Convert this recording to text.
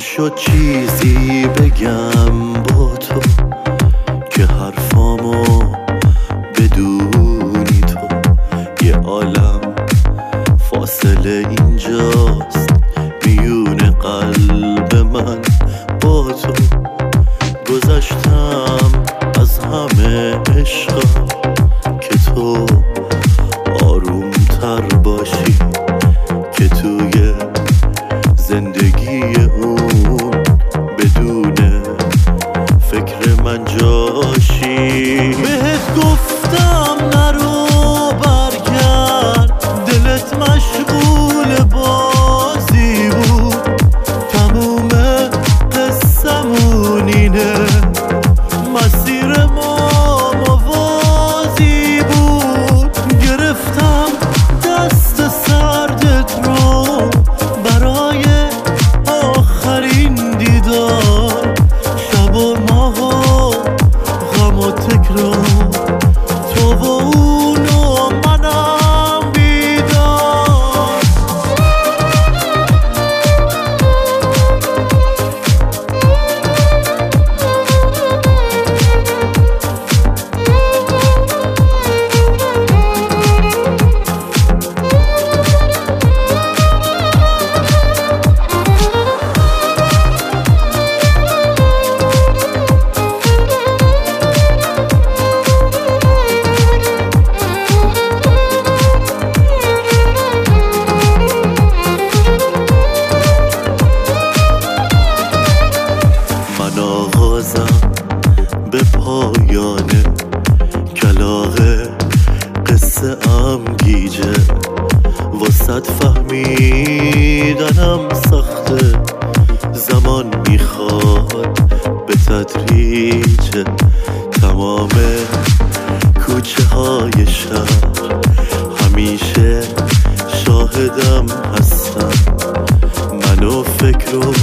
نشد چیزی بگم با تو که حرفامو بدونی تو. یه عالم فاصله اینجاست میون قلب من با تو. گذشتم از همه عشقم که تو آرومتر باشی، که توی زندگی اون بدون فکر من جاشی. بهت گفتم نرو برگرد، دلت مشغول بازی بود. تموم قصمون اینه، مسیر ما موازی بود. گرفتم دست سردت رو برای آخرین دیدار، شب و ماه و غم و تکرار، تو و اون و منم بیدار. به پایانه کلاغ قصه ام گیجه، واسط فهمیدنم سخته. زمان میخواد به تدریج تمام کوچه های شهر، همیشه شاهدم هستم من و فکر و